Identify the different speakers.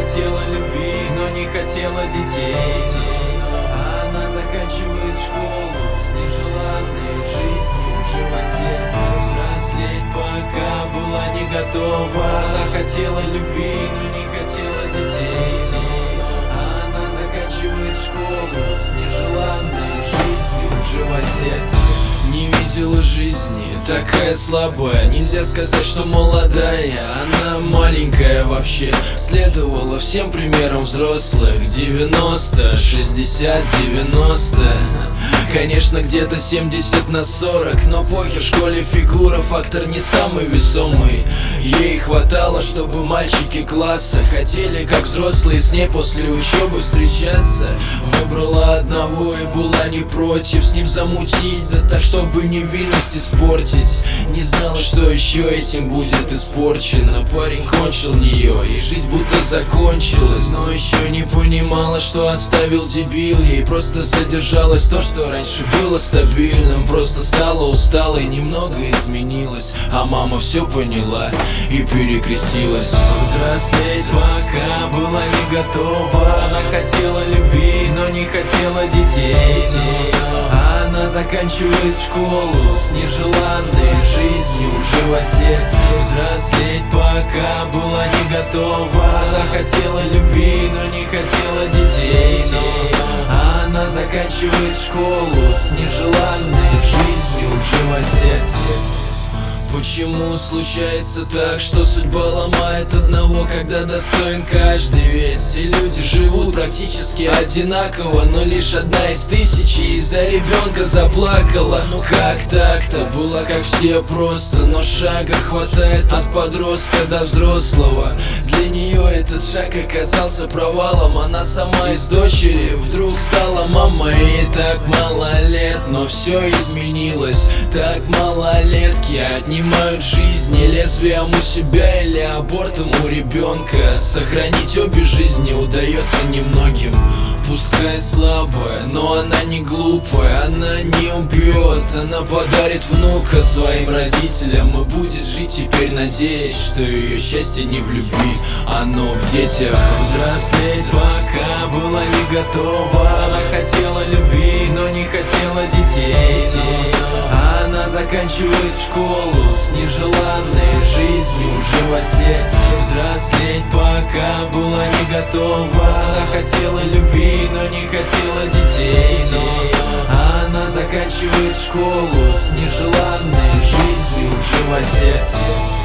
Speaker 1: хотела любви, но не хотела детей. Она заканчивает школу с нежеланной жизнью в животе. Взрослеть пока была не готова. Она хотела любви, но не хотела детей. Она заканчивает школу с нежеланной жизнью в животе. Не видела жизни, такая слабая. Нельзя сказать, что молодая. Она маленькая вообще. Следовала всем примерам взрослых. 90, 60, 90. Конечно, где-то 70/40. Но похер, в школе фигура фактор не самый весомый. Ей хватало, чтобы мальчики класса хотели, как взрослые, с ней после учебы встречаться. Выбрала одного и была не против с ним замутить, да так, чтобы невинность испортить. Не знала, что еще этим будет испорчено. Парень кончил нее, и жизнь будто закончилась. Но еще не понимала, что оставил дебил. Ей просто задержалось то, что раньше было стабильным. Просто стала усталой, немного изменилась. А мама все поняла и перекрестилась. Взрослеть пока была не готова. Она хотела любви, но не хотела детей. Она заканчивает школу с нежеланной жизнью в животе. Взрослеть пока была не готова. Она хотела любви, но не хотела детей. Она заканчивает школу с нежеланной жизнью в животе. Почему случается так, что судьба ломает одного, когда достоин каждый? Ведь все люди живут практически одинаково, но лишь одна из тысячи из-за ребенка заплакала. Ну как так-то? Была как все просто, но шага хватает от подростка до взрослого. Для нее этот шаг оказался провалом. Она сама из дочери вдруг стала мамой. Ей так мало лет, но все изменилось. Так малолетки отнимают жизни лезвием у себя или абортом у ребенка. Сохранить обе жизни удается немногим. Пускай слабая, но она не глупая. Она не убьет, она подарит внука своим родителям и будет жить теперь, надеясь, что ее счастье не в любви, оно в детях. Взрослеть пока была не готова. Она хотела любви, но не хотела детей. Она заканчивает школу с нежеланной жизнью в животе. Взрослеть пока была не готова. Она хотела любви, но не хотела детей. Она заканчивает школу с нежеланной жизнью в животе.